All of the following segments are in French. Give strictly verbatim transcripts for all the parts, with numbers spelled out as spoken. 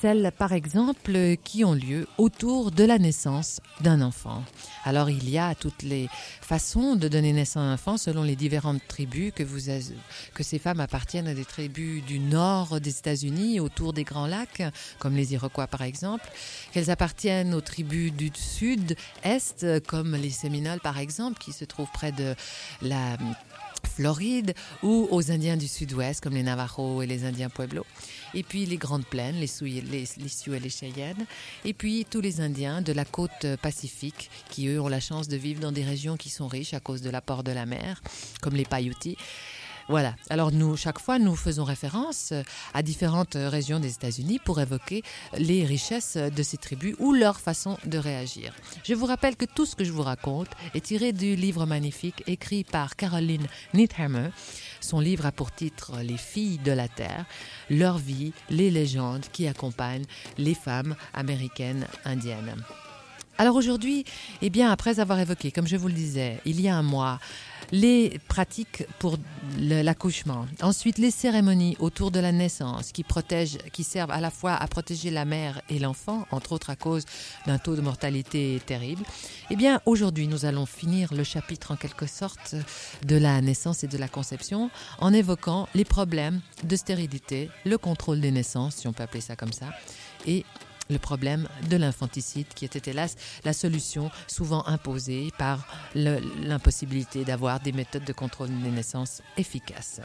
celles par exemple qui ont lieu autour de la naissance d'un enfant. Alors il y a toutes les façons de donner naissance à un enfant selon les différentes tribus, que, vous, que ces femmes appartiennent à des tribus du nord des États-Unis, autour des Grands Lacs, comme les Iroquois par exemple, qu'elles appartiennent aux tribus du sud-est, comme les Séminoles par exemple, qui se trouvent près de la Floride, ou aux Indiens du sud-ouest, comme les Navajos et les Indiens Pueblo. Et puis les Grandes Plaines, les Sioux, les, les Sioux et les Cheyennes. Et puis tous les Indiens de la côte pacifique, qui eux ont la chance de vivre dans des régions qui sont riches à cause de l'apport de la mer, comme les Paiutis. Voilà. Alors nous, chaque fois, nous faisons référence à différentes régions des États-Unis pour évoquer les richesses de ces tribus ou leur façon de réagir. Je vous rappelle que tout ce que je vous raconte est tiré du livre magnifique écrit par Caroline Needhammer. Son livre a pour titre « Les filles de la terre », leur vie, les légendes qui accompagnent les femmes américaines indiennes. Alors aujourd'hui, eh bien, après avoir évoqué, comme je vous le disais, il y a un mois, les pratiques pour l'accouchement, ensuite les cérémonies autour de la naissance qui protègent, qui servent à la fois à protéger la mère et l'enfant, entre autres à cause d'un taux de mortalité terrible. Eh bien, aujourd'hui, nous allons finir le chapitre en quelque sorte de la naissance et de la conception en évoquant les problèmes de stérilité, le contrôle des naissances, si on peut appeler ça comme ça, et le problème de l'infanticide qui était hélas la solution souvent imposée par le, l'impossibilité d'avoir des méthodes de contrôle des naissances efficaces.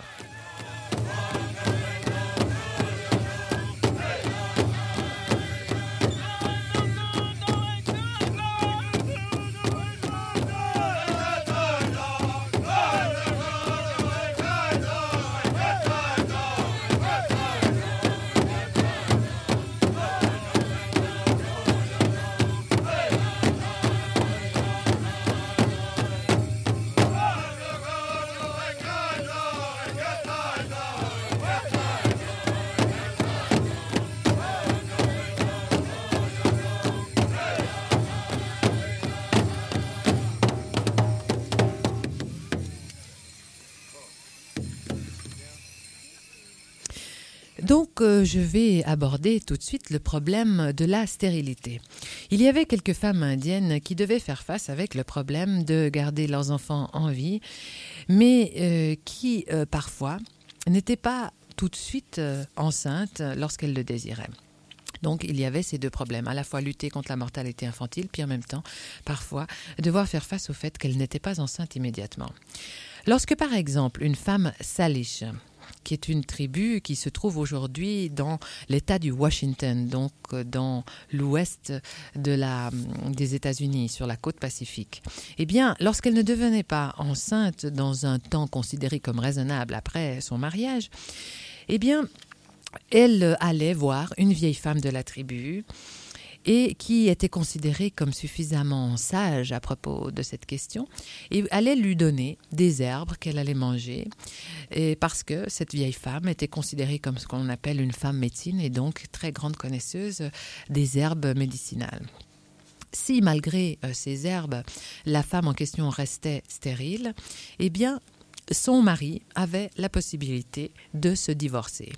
Donc, euh, je vais aborder tout de suite le problème de la stérilité. Il y avait quelques femmes indiennes qui devaient faire face avec le problème de garder leurs enfants en vie, mais euh, qui, euh, parfois, n'étaient pas tout de suite euh, enceintes lorsqu'elles le désiraient. Donc, il y avait ces deux problèmes, à la fois lutter contre la mortalité infantile, puis en même temps, parfois, devoir faire face au fait qu'elles n'étaient pas enceintes immédiatement. Lorsque, par exemple, une femme Salish, qui est une tribu qui se trouve aujourd'hui dans l'État du Washington, donc dans l'ouest de la, des États-Unis, sur la côte pacifique. Eh bien, lorsqu'elle ne devenait pas enceinte dans un temps considéré comme raisonnable après son mariage, eh bien, elle allait voir une vieille femme de la tribu et qui était considérée comme suffisamment sage à propos de cette question, et allait lui donner des herbes qu'elle allait manger, et parce que cette vieille femme était considérée comme ce qu'on appelle une femme médecine, et donc très grande connaisseuse des herbes médicinales. Si, malgré euh, ces herbes, la femme en question restait stérile, eh bien, son mari avait la possibilité de se divorcer.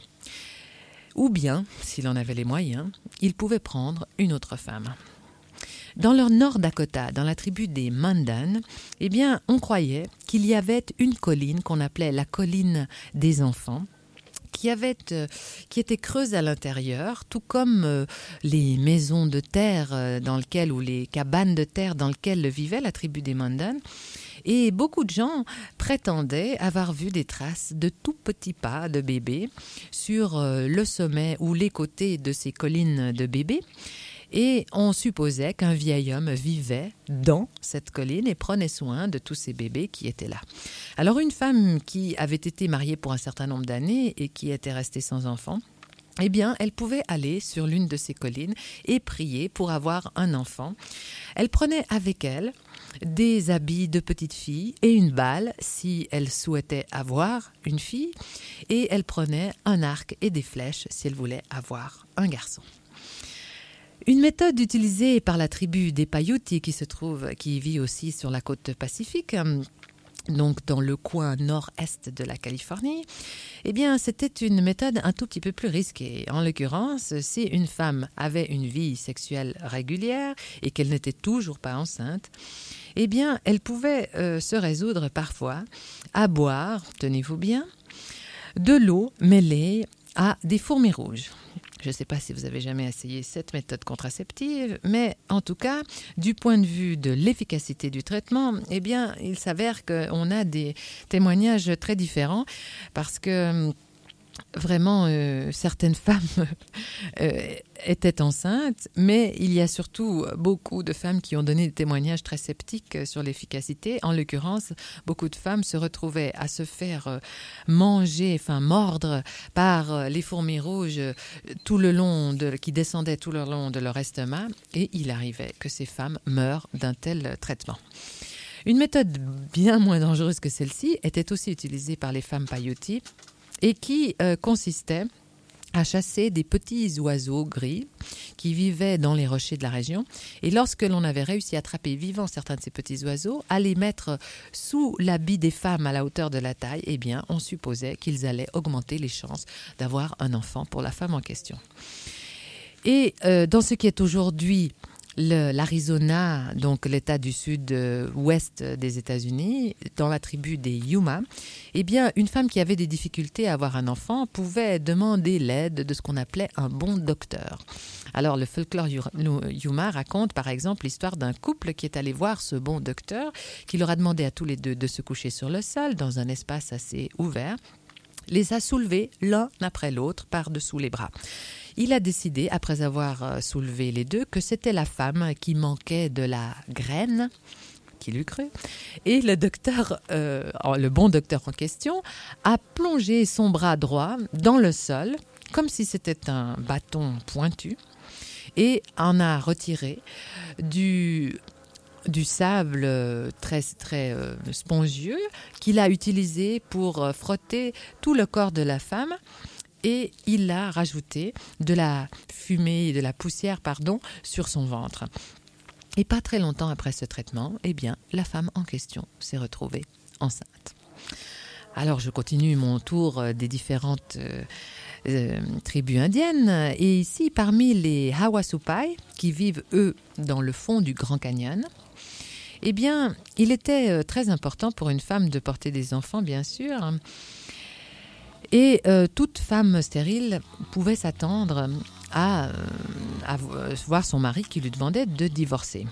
Ou bien, s'il en avait les moyens, il pouvait prendre une autre femme. Dans le Nord Dakota, dans la tribu des Mandan, eh bien, on croyait qu'il y avait une colline qu'on appelait la colline des enfants, qui, avait, euh, qui était creuse à l'intérieur, tout comme euh, les maisons de terre euh, dans lesquelles, ou les cabanes de terre dans lesquelles vivait la tribu des Mandan. Et beaucoup de gens prétendaient avoir vu des traces de tout petits pas de bébés sur euh, le sommet ou les côtés de ces collines de bébés. Et on supposait qu'un vieil homme vivait dans cette colline et prenait soin de tous ces bébés qui étaient là. Alors une femme qui avait été mariée pour un certain nombre d'années et qui était restée sans enfant, eh bien, elle pouvait aller sur l'une de ces collines et prier pour avoir un enfant. Elle prenait avec elle des habits de petite fille et une balle si elle souhaitait avoir une fille, et elle prenait un arc et des flèches si elle voulait avoir un garçon. Une méthode utilisée par la tribu des Paiutis qui se trouve, qui vit aussi sur la côte pacifique, donc dans le coin nord-est de la Californie, eh bien, c'était une méthode un tout petit peu plus risquée. En l'occurrence, si une femme avait une vie sexuelle régulière et qu'elle n'était toujours pas enceinte, eh bien, elle pouvait euh, se résoudre parfois à boire, tenez-vous bien, de l'eau mêlée à des fourmis rouges. Je ne sais pas si vous avez jamais essayé cette méthode contraceptive, mais en tout cas, du point de vue de l'efficacité du traitement, eh bien, il s'avère qu'on a des témoignages très différents parce que vraiment, euh, certaines femmes euh, étaient enceintes, mais il y a surtout beaucoup de femmes qui ont donné des témoignages très sceptiques sur l'efficacité. En l'occurrence, beaucoup de femmes se retrouvaient à se faire manger, enfin mordre par les fourmis rouges tout le long de, qui descendaient tout le long de leur estomac, et il arrivait que ces femmes meurent d'un tel traitement. Une méthode bien moins dangereuse que celle-ci était aussi utilisée par les femmes peyote, et qui euh, consistait à chasser des petits oiseaux gris qui vivaient dans les rochers de la région. Et lorsque l'on avait réussi à attraper vivants certains de ces petits oiseaux, à les mettre sous l'habit des femmes à la hauteur de la taille, eh bien, on supposait qu'ils allaient augmenter les chances d'avoir un enfant pour la femme en question. Et euh, dans ce qui est aujourd'hui Le, l'Arizona, donc l'État du sud-ouest des États-Unis, dans la tribu des Yuma, eh bien, une femme qui avait des difficultés à avoir un enfant pouvait demander l'aide de ce qu'on appelait un bon docteur. Alors, le folklore Yuma raconte, par exemple, l'histoire d'un couple qui est allé voir ce bon docteur, qui leur a demandé à tous les deux de se coucher sur le sol, dans un espace assez ouvert, les a soulevés l'un après l'autre par-dessous les bras. Il a décidé, après avoir soulevé les deux, que c'était la femme qui manquait de la graine, qui l'eût cru. Et le docteur, euh, le bon docteur en question, a plongé son bras droit dans le sol, comme si c'était un bâton pointu, et en a retiré du... du sable très, très euh, spongieux qu'il a utilisé pour euh, frotter tout le corps de la femme, et il a rajouté de la fumée, de la poussière, pardon, sur son ventre. Et pas très longtemps après ce traitement, eh bien, la femme en question s'est retrouvée enceinte. Alors, je continue mon tour des différentes euh, euh, tribus indiennes. Et ici, parmi les Havasupai, qui vivent, eux, dans le fond du Grand Canyon, eh bien, il était très important pour une femme de porter des enfants, bien sûr. Et euh, toute femme stérile pouvait s'attendre à, euh, à voir son mari qui lui demandait de divorcer.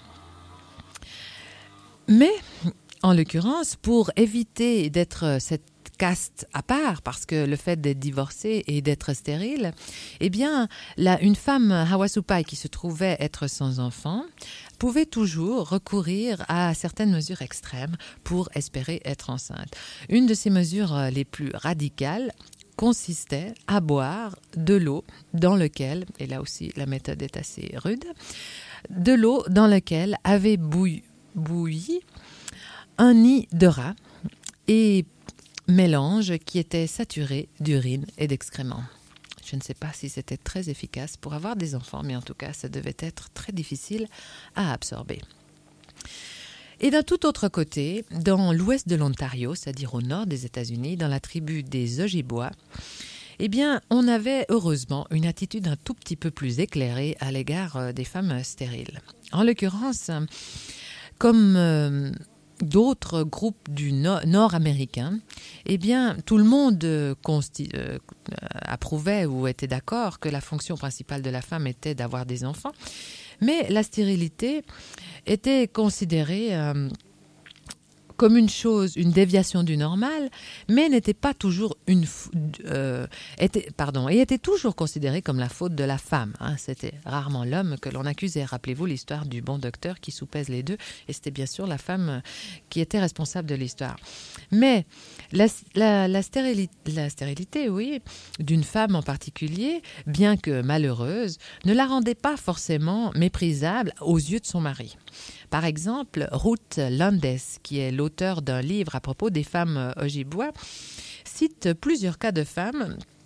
Mais, en l'occurrence, pour éviter d'être cette caste à part, parce que le fait d'être divorcée et d'être stérile, eh bien, là, une femme Havasupai qui se trouvait être sans enfant pouvait toujours recourir à certaines mesures extrêmes pour espérer être enceinte. Une de ces mesures les plus radicales consistait à boire de l'eau dans lequel, et là aussi la méthode est assez rude, de l'eau dans laquelle avait bouilli, bouilli un nid de rat et mélange qui était saturé d'urine et d'excréments. Je ne sais pas si c'était très efficace pour avoir des enfants, mais en tout cas, ça devait être très difficile à absorber. Et d'un tout autre côté, dans l'ouest de l'Ontario, c'est-à-dire au nord des États-Unis, dans la tribu des Ojibwa, eh bien, on avait heureusement une attitude un tout petit peu plus éclairée à l'égard des femmes stériles. En l'occurrence, comme euh, d'autres groupes du nord- nord-américain, eh bien, tout le monde euh, consti- euh, approuvait ou était d'accord que la fonction principale de la femme était d'avoir des enfants, mais la stérilité était considérée euh, comme une chose, une déviation du normal, mais n'était pas toujours une, euh, était, pardon, et était toujours considérée comme la faute de la femme. Hein. C'était rarement l'homme que l'on accusait. Rappelez-vous l'histoire du bon docteur qui soupèse les deux, et c'était bien sûr la femme qui était responsable de l'histoire. Mais la, la, la, stérilité, la stérilité, oui, d'une femme en particulier, bien que malheureuse, ne la rendait pas forcément méprisable aux yeux de son mari. Par exemple, Ruth Landes, qui est l'auteur d'un livre à propos des femmes Ojibwa, cite plusieurs cas de femmes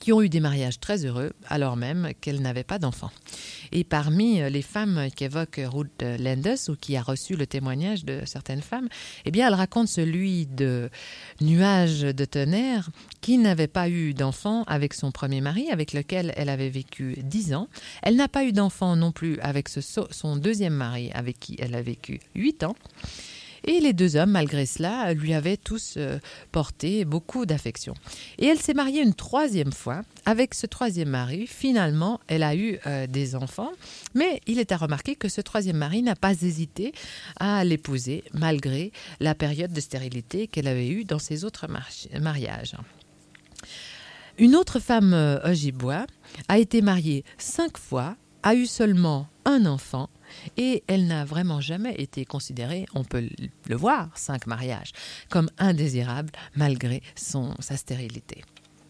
qui ont eu des mariages très heureux alors même qu'elles n'avaient pas d'enfants. Et parmi les femmes qu'évoque Ruth Lenders, ou qui a reçu le témoignage de certaines femmes, eh bien, elle raconte celui de Nuage de tonnerre, qui n'avait pas eu d'enfant avec son premier mari, avec lequel elle avait vécu dix ans. Elle n'a pas eu d'enfant non plus avec ce, son deuxième mari, avec qui elle a vécu huit ans. Et les deux hommes, malgré cela, lui avaient tous euh, porté beaucoup d'affection. Et elle s'est mariée une troisième fois. Avec ce troisième mari, finalement, elle a eu euh, des enfants. Mais il est à remarquer que ce troisième mari n'a pas hésité à l'épouser, malgré la période de stérilité qu'elle avait eue dans ses autres mari- mariages. Une autre femme euh, Ojibwa a été mariée cinq fois, a eu seulement un enfant, et elle n'a vraiment jamais été considérée, on peut le voir, cinq mariages, comme indésirable malgré son, sa stérilité.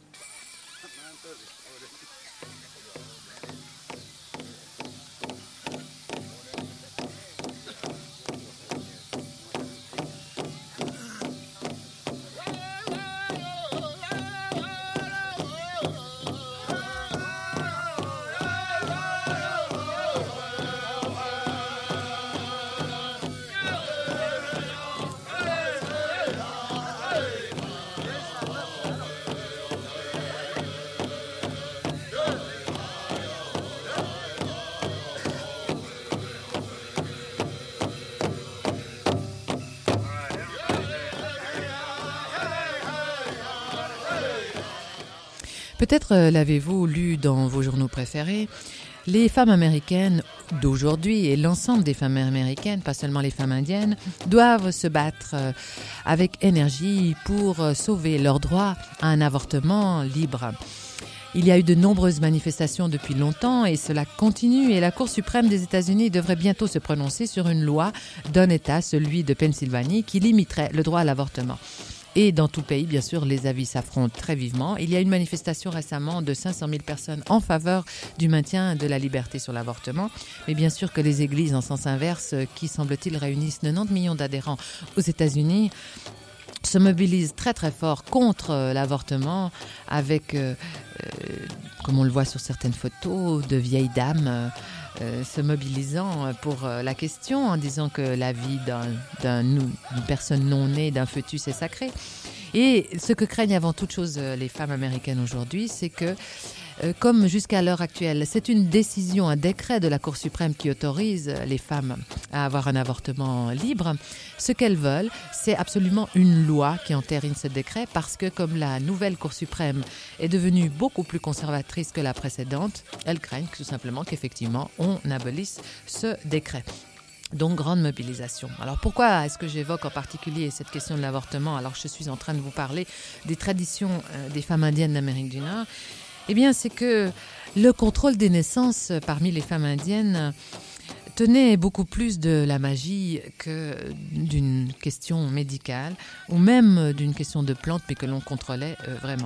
Peut-être euh, l'avez-vous lu dans vos journaux préférés. Les femmes américaines d'aujourd'hui et l'ensemble des femmes américaines, pas seulement les femmes indiennes, doivent se battre euh, avec énergie pour euh, sauver leur droit à un avortement libre. Il y a eu de nombreuses manifestations depuis longtemps et cela continue, et la Cour suprême des États-Unis devrait bientôt se prononcer sur une loi d'un État, celui de Pennsylvanie, qui limiterait le droit à l'avortement. Et dans tout le pays, bien sûr, les avis s'affrontent très vivement. Il y a eu une manifestation récemment de cinq cent mille personnes en faveur du maintien de la liberté sur l'avortement. Mais bien sûr que les églises en sens inverse, qui semble-t-il réunissent quatre-vingt-dix millions d'adhérents aux États-Unis, se mobilisent très très fort contre euh, l'avortement avec, euh, euh, comme on le voit sur certaines photos, de vieilles dames euh, euh, se mobilisant pour euh, la question en disant que la vie d'un, d'un, d'une personne non née, d'un fœtus est sacrée. Et ce que craignent avant toute chose euh, les femmes américaines aujourd'hui, c'est que Euh, comme jusqu'à l'heure actuelle, c'est une décision, un décret de la Cour suprême qui autorise les femmes à avoir un avortement libre. Ce qu'elles veulent, c'est absolument une loi qui entérine ce décret parce que comme la nouvelle Cour suprême est devenue beaucoup plus conservatrice que la précédente, elles craignent tout simplement qu'effectivement on abolisse ce décret. Donc, grande mobilisation. Alors, pourquoi est-ce que j'évoque en particulier cette question de l'avortement alors que je suis en train de vous parler des traditions euh, des femmes indiennes d'Amérique du Nord ? Eh bien, c'est que le contrôle des naissances parmi les femmes indiennes tenait beaucoup plus de la magie que d'une question médicale ou même d'une question de plante, mais que l'on contrôlait euh, vraiment.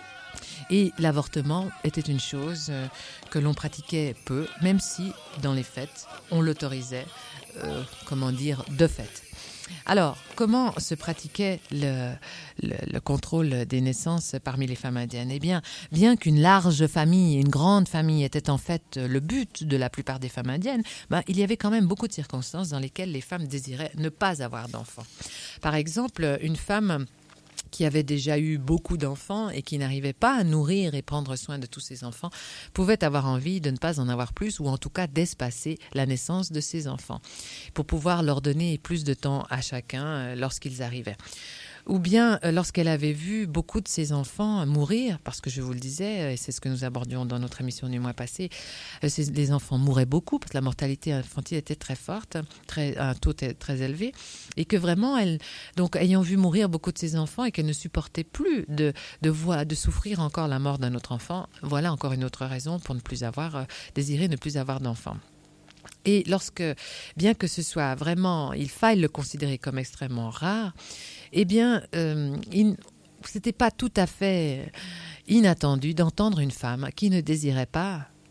Et l'avortement était une chose euh, que l'on pratiquait peu, même si, dans les faits, on l'autorisait, euh, comment dire, de fait. Alors, comment se pratiquait le, le, le contrôle des naissances parmi les femmes indiennes ? Eh bien, bien qu'une large famille, une grande famille était en fait le but de la plupart des femmes indiennes, ben, il y avait quand même beaucoup de circonstances dans lesquelles les femmes désiraient ne pas avoir d'enfants. Par exemple, une femme qui avait déjà eu beaucoup d'enfants et qui n'arrivait pas à nourrir et prendre soin de tous ses enfants, pouvait avoir envie de ne pas en avoir plus ou en tout cas d'espacer la naissance de ses enfants pour pouvoir leur donner plus de temps à chacun lorsqu'ils arrivaient. Ou bien lorsqu'elle avait vu beaucoup de ses enfants mourir, parce que je vous le disais, et c'est ce que nous abordions dans notre émission du mois passé, les enfants mouraient beaucoup parce que la mortalité infantile était très forte, très, un taux très élevé, et que vraiment, elle, donc ayant vu mourir beaucoup de ses enfants et qu'elle ne supportait plus de, de, voir, de souffrir encore la mort d'un autre enfant, voilà encore une autre raison pour ne plus avoir, désirer ne plus avoir d'enfants. Et lorsque, bien que ce soit vraiment, il faille le considérer comme extrêmement rare, eh bien, euh, il, c'était pas tout à fait inattendu d'entendre une femme qui ne désirait pas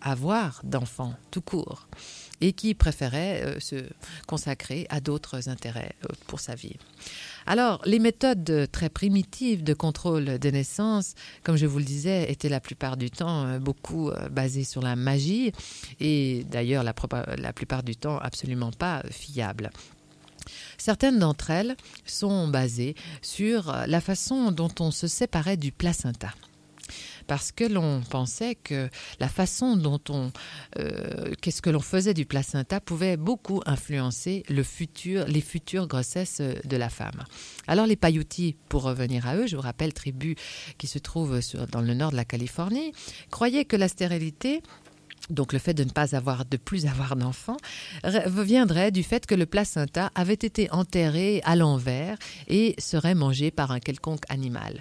avoir d'enfants tout court et qui préférait euh, se consacrer à d'autres intérêts euh, pour sa vie. Alors, les méthodes très primitives de contrôle de naissance, comme je vous le disais, étaient la plupart du temps euh, beaucoup euh, basées sur la magie et d'ailleurs la, la plupart du temps absolument pas fiables. Certaines d'entre elles sont basées sur la façon dont on se séparait du placenta. Parce que l'on pensait que la façon dont on, euh, qu'est-ce que l'on faisait du placenta pouvait beaucoup influencer le futur, les futures grossesses de la femme. Alors les Paiuti, pour revenir à eux, je vous rappelle, tribu qui se trouve sur, dans le nord de la Californie, croyaient que la stérilité, donc le fait de ne pas avoir, de plus avoir d'enfants, viendrait du fait que le placenta avait été enterré à l'envers et serait mangé par un quelconque animal.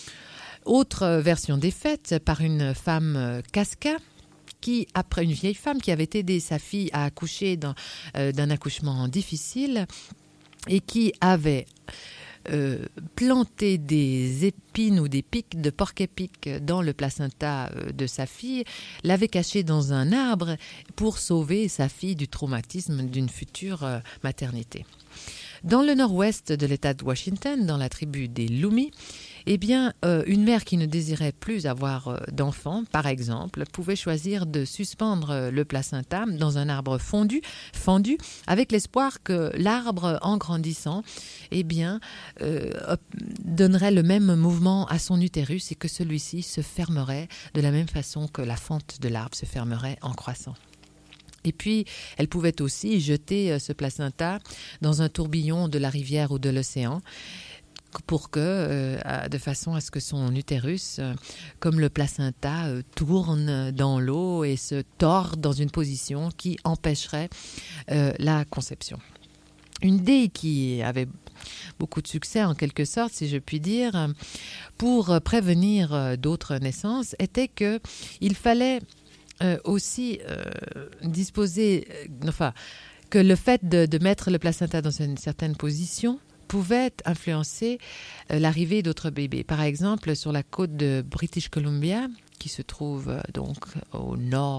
Autre version des faits, par une femme Casca, qui, après une vieille femme qui avait aidé sa fille à accoucher dans, euh, d'un accouchement difficile et qui avait euh, planté des épines ou des pics de porc-épic dans le placenta de sa fille, l'avait caché dans un arbre pour sauver sa fille du traumatisme d'une future euh, maternité. Dans le nord-ouest de l'État de Washington, dans la tribu des Lumi, eh bien, euh, une mère qui ne désirait plus avoir euh, d'enfants, par exemple, pouvait choisir de suspendre euh, le placenta dans un arbre fondu, fendu, avec l'espoir que l'arbre, en grandissant, eh bien, euh, donnerait le même mouvement à son utérus et que celui-ci se fermerait de la même façon que la fente de l'arbre se fermerait en croissant. Et puis, elle pouvait aussi jeter ce placenta dans un tourbillon de la rivière ou de l'océan pour que, euh, de façon à ce que son utérus, euh, comme le placenta, euh, tourne dans l'eau et se tord dans une position qui empêcherait euh, la conception. Une idée qui avait beaucoup de succès, en quelque sorte, si je puis dire, pour prévenir d'autres naissances, était qu'il fallait Euh, aussi euh, disposer, euh, enfin, que le fait de, de mettre le placenta dans une certaine position pouvait influencer euh, l'arrivée d'autres bébés. Par exemple, sur la côte de British Columbia, qui se trouve euh, donc au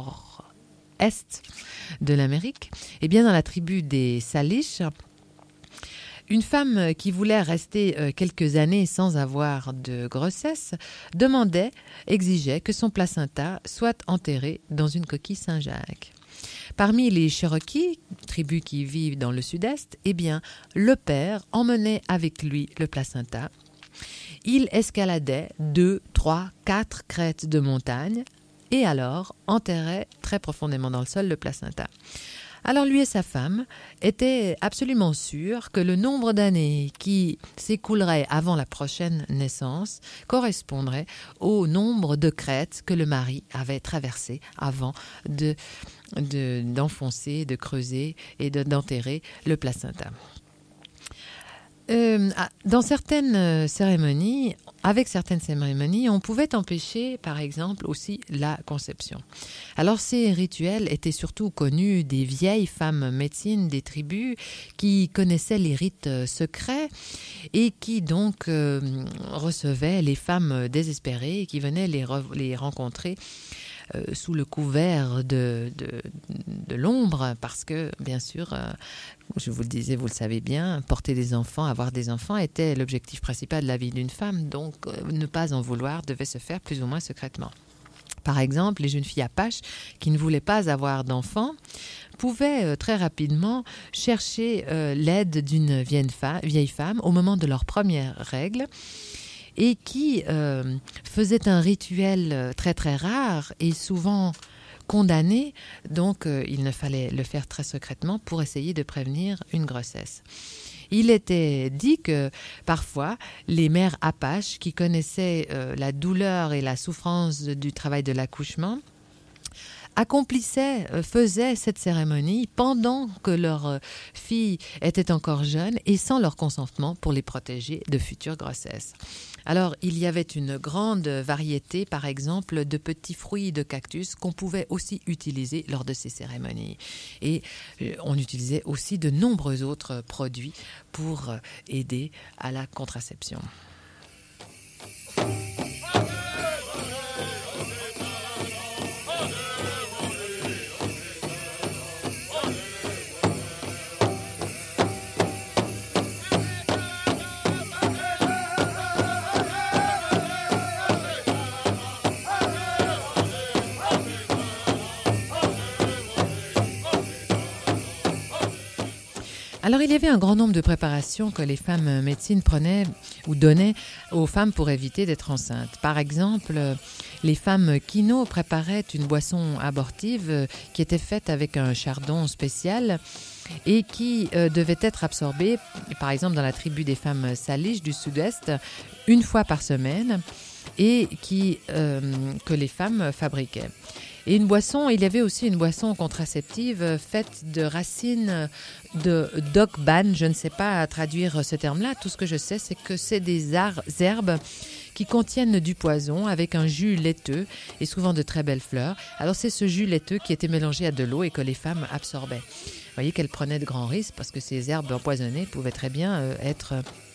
nord-est de l'Amérique, eh bien, dans la tribu des Salish, une femme qui voulait rester quelques années sans avoir de grossesse demandait, exigeait que son placenta soit enterré dans une coquille Saint-Jacques. Parmi les Cherokees, tribu qui vivent dans le sud-est, eh bien, le père emmenait avec lui le placenta. Il escaladait deux, trois, quatre crêtes de montagne et alors enterrait très profondément dans le sol le placenta. Alors lui et sa femme étaient absolument sûrs que le nombre d'années qui s'écoulerait avant la prochaine naissance correspondrait au nombre de crêtes que le mari avait traversées avant de, de, d'enfoncer, de creuser et de, d'enterrer le placenta. Euh, dans certaines cérémonies, avec certaines cérémonies, on pouvait empêcher, par exemple, aussi la conception. Alors, ces rituels étaient surtout connus des vieilles femmes médecines des tribus qui connaissaient les rites secrets et qui donc euh, recevaient les femmes désespérées qui venaient les, re- les rencontrer Euh, sous le couvert de, de, de l'ombre, parce que, bien sûr, euh, je vous le disais, vous le savez bien, porter des enfants, avoir des enfants était l'objectif principal de la vie d'une femme, donc euh, ne pas en vouloir devait se faire plus ou moins secrètement. Par exemple, les jeunes filles apaches qui ne voulaient pas avoir d'enfants pouvaient euh, très rapidement chercher euh, l'aide d'une vieille, fa- vieille femme au moment de leur première règle, et qui euh, faisait un rituel très très rare et souvent condamné, donc euh, il ne fallait le faire très secrètement pour essayer de prévenir une grossesse. Il était dit que parfois les mères apaches qui connaissaient euh, la douleur et la souffrance du travail de l'accouchement accomplissaient, faisaient cette cérémonie pendant que leurs filles étaient encore jeunes et sans leur consentement pour les protéger de futures grossesses. Alors, il y avait une grande variété, par exemple, de petits fruits de cactus qu'on pouvait aussi utiliser lors de ces cérémonies. Et on utilisait aussi de nombreux autres produits pour aider à la contraception. Alors, il y avait un grand nombre de préparations que les femmes médecines prenaient ou donnaient aux femmes pour éviter d'être enceintes. Par exemple, les femmes kino préparaient une boisson abortive qui était faite avec un chardon spécial et qui euh, devait être absorbée, par exemple dans la tribu des femmes salish du sud-est, une fois par semaine et qui, euh, que les femmes fabriquaient. Et une boisson, il y avait aussi une boisson contraceptive faite de racines de d'ogban. Je ne sais pas traduire ce terme-là. Tout ce que je sais, c'est que c'est des ar- herbes qui contiennent du poison avec un jus laiteux et souvent de très belles fleurs. Alors c'est ce jus laiteux qui était mélangé à de l'eau et que les femmes absorbaient. Vous voyez qu'elles prenaient de grands risques parce que ces herbes empoisonnées pouvaient très bien euh, être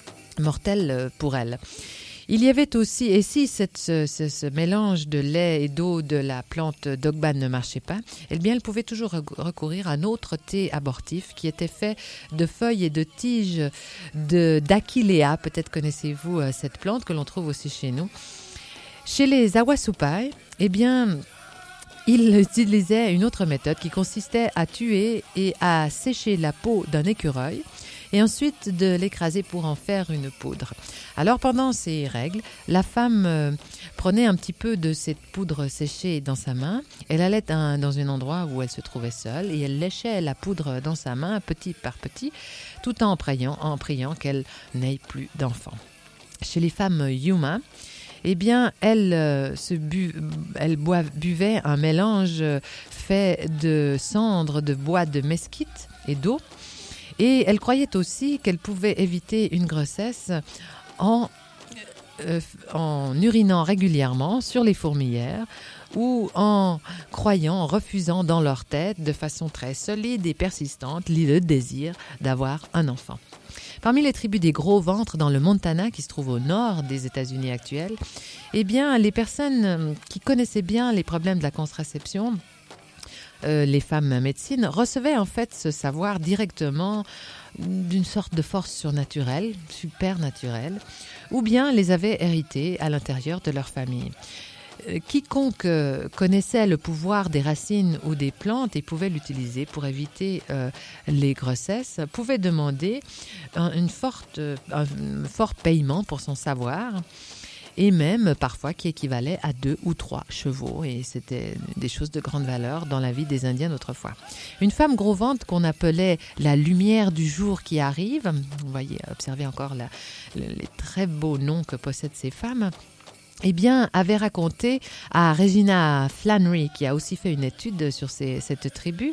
mortelles pour elles. Il y avait aussi, et si cette, ce, ce, ce mélange de lait et d'eau de la plante d'ogban ne marchait pas, eh bien, elle pouvait toujours recourir à un autre thé abortif qui était fait de feuilles et de tiges de, d'Achillea. Peut-être connaissez-vous euh, cette plante que l'on trouve aussi chez nous. Chez les Awasupai, eh bien, ils utilisaient une autre méthode qui consistait à tuer et à sécher la peau d'un écureuil et ensuite de l'écraser pour en faire une poudre. Alors pendant ces règles, la femme euh, prenait un petit peu de cette poudre séchée dans sa main, elle allait un, dans un endroit où elle se trouvait seule et elle léchait la poudre dans sa main petit par petit, tout en priant, en priant qu'elle n'ait plus d'enfants. Chez les femmes Yuma, eh bien, elle, euh, se bu, elle boiv, buvait un mélange fait de cendres de bois de mesquite et d'eau. Et elle croyait aussi qu'elle pouvait éviter une grossesse en, euh, en urinant régulièrement sur les fourmilières ou en croyant, en refusant dans leur tête de façon très solide et persistante le désir d'avoir un enfant. Parmi les tribus des gros ventres dans le Montana, qui se trouve au nord des États-Unis actuels, eh bien, les personnes qui connaissaient bien les problèmes de la contraception, Euh, les femmes médecines recevaient en fait ce savoir directement d'une sorte de force surnaturelle, supernaturelle, ou bien les avaient hérités à l'intérieur de leur famille. Euh, quiconque euh, connaissait le pouvoir des racines ou des plantes et pouvait l'utiliser pour éviter euh, les grossesses, pouvait demander un, une forte, un fort paiement pour son savoir, et même parfois qui équivalait à deux ou trois chevaux. Et c'était des choses de grande valeur dans la vie des Indiens d'autrefois. Une femme gros ventre qu'on appelait la lumière du jour qui arrive, vous voyez, observez encore la, les très beaux noms que possèdent ces femmes, eh bien, avait raconté à Regina Flannery, qui a aussi fait une étude sur ces, cette tribu,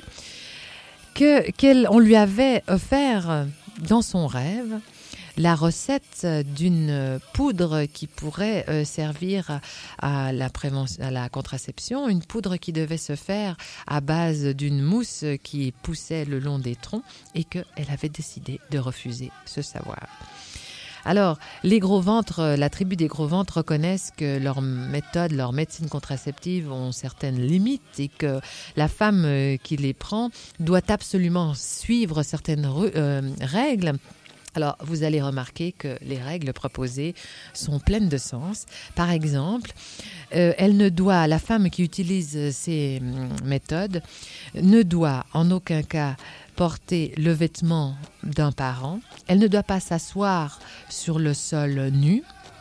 que, qu'elle, on lui avait offert dans son rêve la recette d'une poudre qui pourrait euh, servir à la prévention, à la contraception, une poudre qui devait se faire à base d'une mousse qui poussait le long des troncs et qu'elle avait décidé de refuser ce savoir. Alors, les gros ventres, la tribu des gros ventres reconnaissent que leurs méthodes, leur médecine contraceptive ont certaines limites et que la femme qui les prend doit absolument suivre certaines euh, règles. Alors, vous allez remarquer que les règles proposées sont pleines de sens. Par exemple, euh, elle ne doit, la femme qui utilise ces méthodes ne doit en aucun cas porter le vêtement d'un parent. Elle ne doit pas s'asseoir sur le sol nu.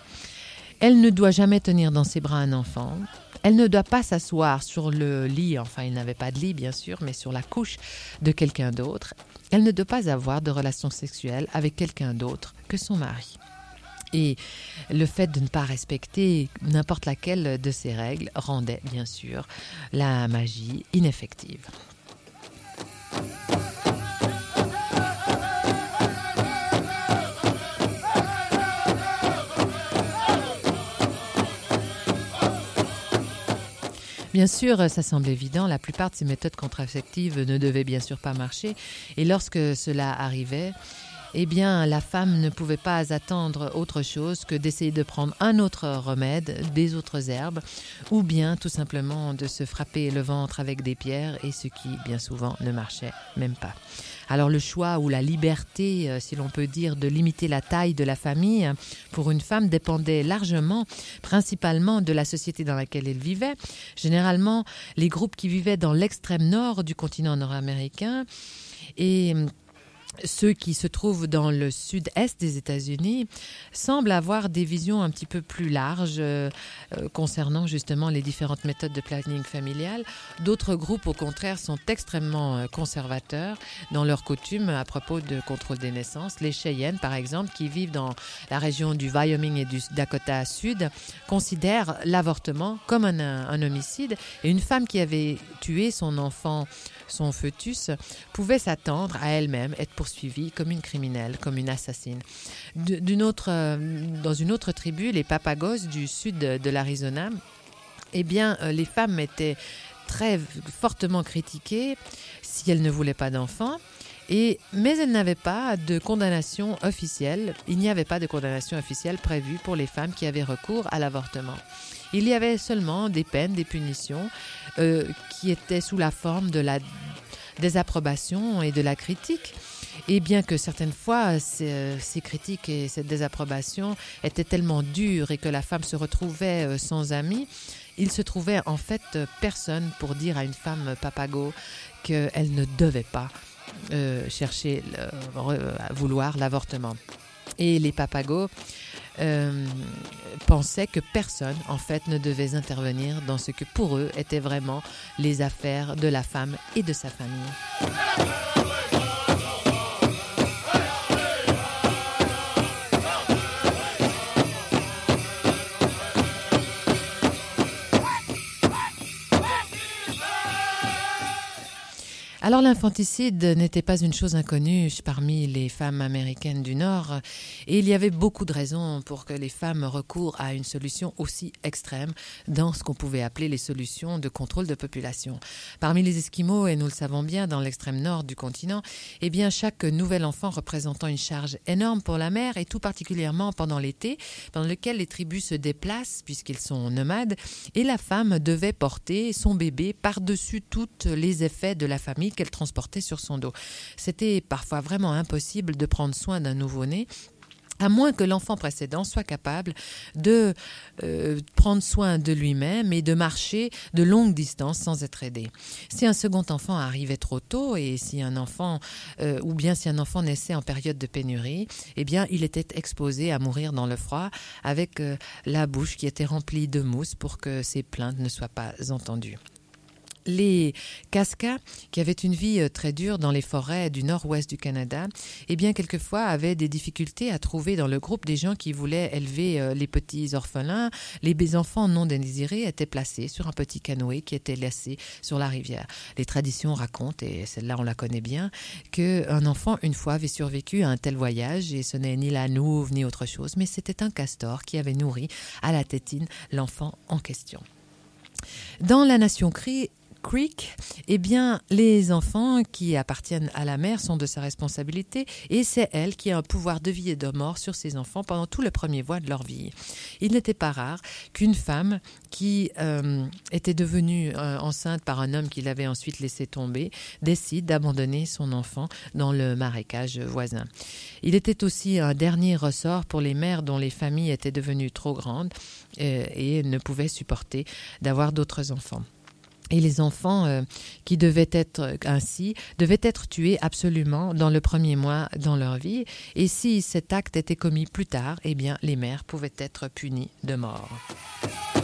Elle ne doit jamais tenir dans ses bras un enfant. Elle ne doit pas s'asseoir sur le lit, enfin il n'avait pas de lit bien sûr, mais sur la couche de quelqu'un d'autre. Elle ne doit pas avoir de relations sexuelles avec quelqu'un d'autre que son mari. Et le fait de ne pas respecter n'importe laquelle de ces règles rendait bien sûr la magie ineffective. Bien sûr, ça semble évident, la plupart de ces méthodes contraceptives ne devaient bien sûr pas marcher. Et lorsque cela arrivait, eh bien, la femme ne pouvait pas attendre autre chose que d'essayer de prendre un autre remède, des autres herbes, ou bien tout simplement de se frapper le ventre avec des pierres, et ce qui, bien souvent, ne marchait même pas. Alors le choix ou la liberté, si l'on peut dire, de limiter la taille de la famille pour une femme dépendait largement, principalement de la société dans laquelle elle vivait. Généralement, les groupes qui vivaient dans l'extrême nord du continent nord-américain et ceux qui se trouvent dans le sud-est des États-Unis semblent avoir des visions un petit peu plus larges euh, euh, concernant justement les différentes méthodes de planning familial. D'autres groupes, au contraire, sont extrêmement euh, conservateurs dans leurs coutumes à propos de contrôle des naissances. Les Cheyennes, par exemple, qui vivent dans la région du Wyoming et du Dakota Sud, considèrent l'avortement comme un, un homicide, et une femme qui avait tué son enfant, son fœtus, pouvait s'attendre à elle-même être poursuivie comme une criminelle, comme une assassine. D'une autre, dans une autre tribu, les Papagos du sud de l'Arizona, eh bien, les femmes étaient très fortement critiquées si elles ne voulaient pas d'enfants. Et, mais elles n'avaient pas de condamnation officielle. Il n'y avait pas de condamnation officielle prévue pour les femmes qui avaient recours à l'avortement. Il y avait seulement des peines, des punitions euh, qui étaient sous la forme de la désapprobation et de la critique. Et bien que certaines fois, ces, ces critiques et cette désapprobation étaient tellement dures et que la femme se retrouvait sans amis, il se trouvait en fait personne pour dire à une femme papago qu'elle ne devait pas euh, chercher, le, vouloir l'avortement. Et les papagos euh, pensaient que personne, en fait, ne devait intervenir dans ce que pour eux étaient vraiment les affaires de la femme et de sa famille. Alors l'infanticide n'était pas une chose inconnue parmi les femmes américaines du Nord, et il y avait beaucoup de raisons pour que les femmes recourent à une solution aussi extrême dans ce qu'on pouvait appeler les solutions de contrôle de population. Parmi les Esquimaux, et nous le savons bien, dans l'extrême nord du continent, eh bien chaque nouvel enfant représentant une charge énorme pour la mère, et tout particulièrement pendant l'été, pendant lequel les tribus se déplacent puisqu'ils sont nomades, et la femme devait porter son bébé par-dessus tous les effets de la famille qu'elle transportait sur son dos. C'était parfois vraiment impossible de prendre soin d'un nouveau-né, à moins que l'enfant précédent soit capable de euh, prendre soin de lui-même et de marcher de longues distances sans être aidé. Si un second enfant arrivait trop tôt, et si un enfant, euh, ou bien si un enfant naissait en période de pénurie, eh bien, il était exposé à mourir dans le froid avec euh, la bouche qui était remplie de mousse pour que ses plaintes ne soient pas entendues. Les Cascas, qui avaient une vie très dure dans les forêts du nord-ouest du Canada, eh bien, quelquefois avaient des difficultés à trouver dans le groupe des gens qui voulaient élever les petits orphelins. Les enfants non désirés étaient placés sur un petit canoë qui était laissé sur la rivière. Les traditions racontent, et celle-là on la connaît bien, qu'un enfant une fois avait survécu à un tel voyage, et ce n'est ni la nouve ni autre chose, mais c'était un castor qui avait nourri à la tétine l'enfant en question. Dans la nation Cree, Creek, eh bien, les enfants qui appartiennent à la mère sont de sa responsabilité, et c'est elle qui a un pouvoir de vie et de mort sur ses enfants pendant tout le premier mois de leur vie. Il n'était pas rare qu'une femme qui euh, était devenue euh, enceinte par un homme qui l'avait ensuite laissé tomber décide d'abandonner son enfant dans le marécage voisin. Il était aussi un dernier ressort pour les mères dont les familles étaient devenues trop grandes euh, et ne pouvaient supporter d'avoir d'autres enfants. Et les enfants euh, qui devaient être ainsi, devaient être tués absolument dans le premier mois dans leur vie. Et si cet acte était commis plus tard, eh bien, les mères pouvaient être punies de mort.